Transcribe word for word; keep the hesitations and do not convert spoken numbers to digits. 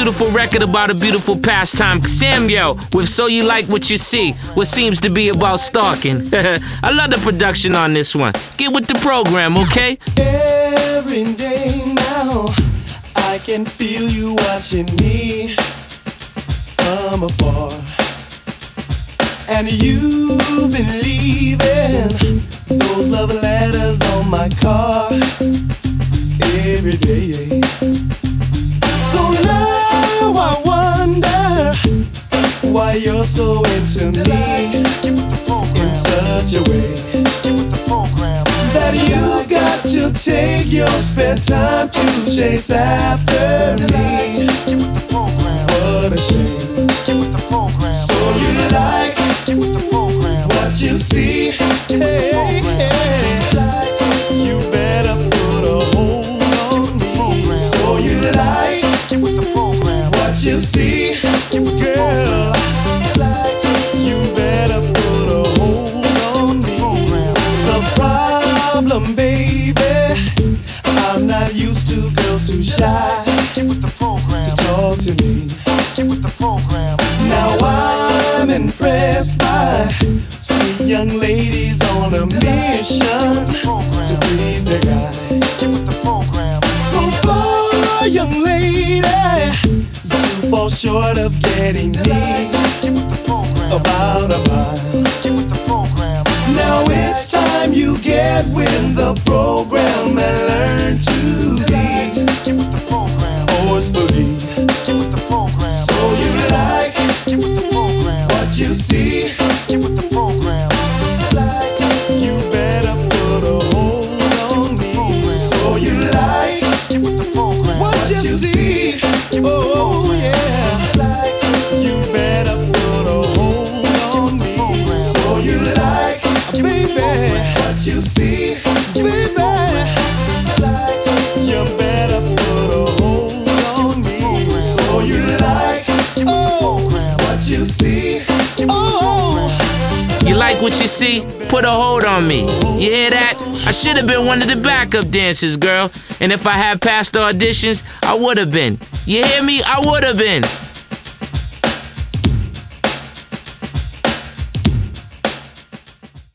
beautiful record about a beautiful pastime. Samuel with So You Like What You See, what seems to be about stalking. I love the production on this one. Get with the program, okay? Every day now, I can feel you watching me from afar. And you've been leaving those love letters on my car every day. So now I wonder why you're so into me in such a way that you got to take your spare time to chase after me. What a shame. So you like what you see? Hey, hey. You better put a hold on me. So you like what you see, girl? You better put a hold on me. The problem, baby, I'm not used to girls too shy to talk to me. Now I'm impressed by sweet young ladies on a mission to please their guy. So far, young lady, you fall short of getting me about a mile. Now it's time you get with the program and learn to be forcefully. So you like what you see? You better put a hold on me. So you like what you see? Oh yeah. You better put a hold on me. So you like, baby, what you see, baby. You better put a hold on me. So you like, oh, what you see, oh. You like what you see? Put a hold on me. You hear that? I should have been one of the backup dancers, girl. And if I had passed the auditions, I would have been. You hear me? I would have been.